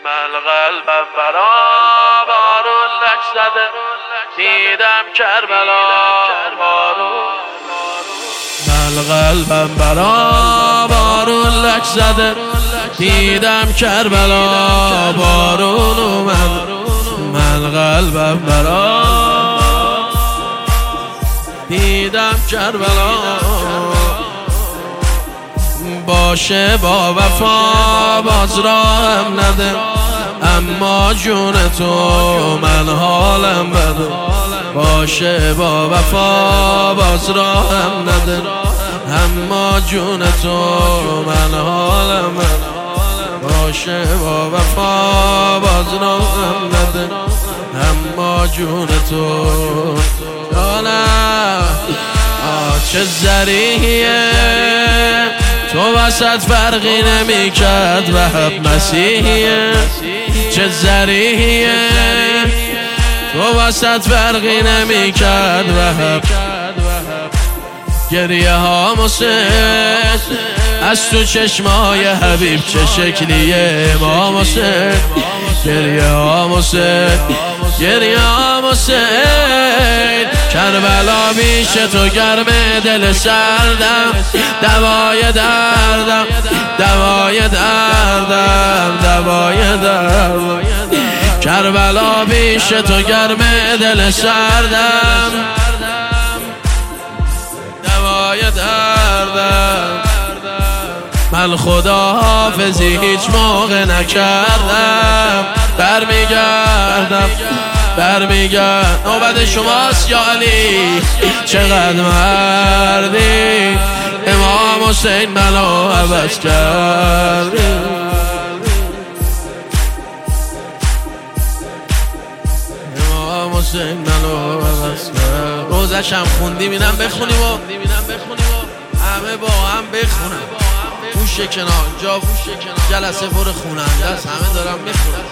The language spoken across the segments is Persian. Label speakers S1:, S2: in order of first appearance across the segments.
S1: من قلبم برا بارون لک زده، دیدم کربلا بارون. من قلبم برا بارون لک زده، دیدم کربلا بارون. من قلبم برا دیدم کربلا. باشه با وفا باز راهم نده، اما جون تو من حالم بده. باشه با وفا باز راهم نده، اما جون تو من حالم بده. باشه با وفا باز راهم نده، اما جون تو چه زریحیه تو وسط فرقی نمی کرد و حب مسیحیه. چه زریحیه تو وسط فرقی نمی کرد و حب. گریه ها مسد از تو چشمای حبیب چه شکلیه ما مسد. گریه ها مسد، گریه ها مسد. کربلا بیش تو گرم دل سردم، دوای دردم، دوای دردم، دوای دردم. کربلا بیش تو گرم دل سردم، دوای دردم. من خدا حافظی هیچ موقع نکردم، برمیگردم برمیگرد. نوبت شماست یا علی، چقدر مردی. امام حسین منو عوض کردی. امام حسین منو عوض کرد. روزش هم خوندیم، اینم بخونیم و همه با هم بخونم. گوش کنار جا جلسه پر خوننده است، همه دارم میخونم.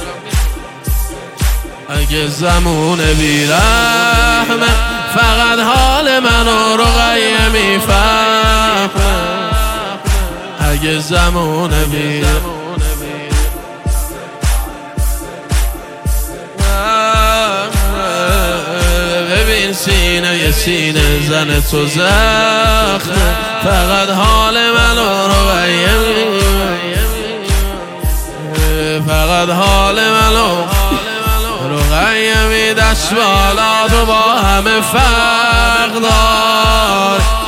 S1: اگه زمون بیرحمه فقط حال منو رقیه میفهمه. اگه زمون بیرحمه ببین سینه سینه زن تو زخمه، فقط حال منو رقیه میفهمه. فقط حال منو رقیمی دست بالا تو با همه فرق دار.